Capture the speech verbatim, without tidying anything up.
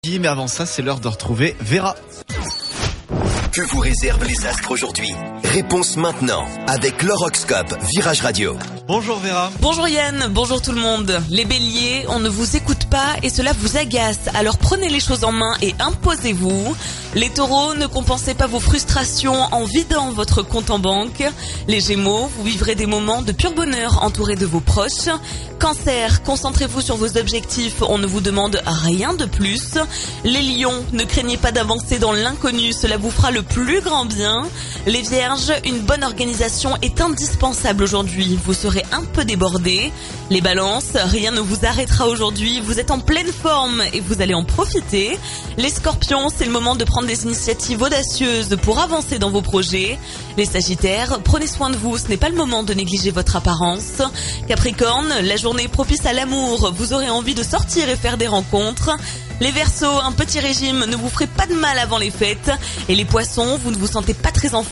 Mais avant ça, c'est l'heure de retrouver Vera. Que vous réservent les astres aujourd'hui? Réponse maintenant avec l'horoscope Virage Radio. Bonjour Vera. Bonjour Yann, bonjour tout le monde. Les béliers, on ne vous écoute pas et cela vous agace, alors prenez les choses en main et imposez-vous. Les taureaux, ne compensez pas vos frustrations en vidant votre compte en banque. Les gémeaux, vous vivrez des moments de pur bonheur entourés de vos proches. Cancer, concentrez-vous sur vos objectifs, on ne vous demande rien de plus. Les lions, ne craignez pas d'avancer dans l'inconnu, cela vous fera le plus grand bien. Les vierges, une bonne organisation est indispensable aujourd'hui, vous serez un peu débordés. Les balances, rien ne vous arrêtera aujourd'hui, vous êtes en pleine forme et vous allez en profiter. Les scorpions, c'est le moment de prendre des initiatives audacieuses pour avancer dans vos projets. Les sagittaires, prenez soin de vous, ce n'est pas le moment de négliger votre apparence. Capricorne, la journée est propice à l'amour, vous aurez envie de sortir et faire des rencontres. Les Verseaux, un petit régime ne vous ferait pas de mal avant les fêtes. Et les poissons, vous ne vous sentez pas très en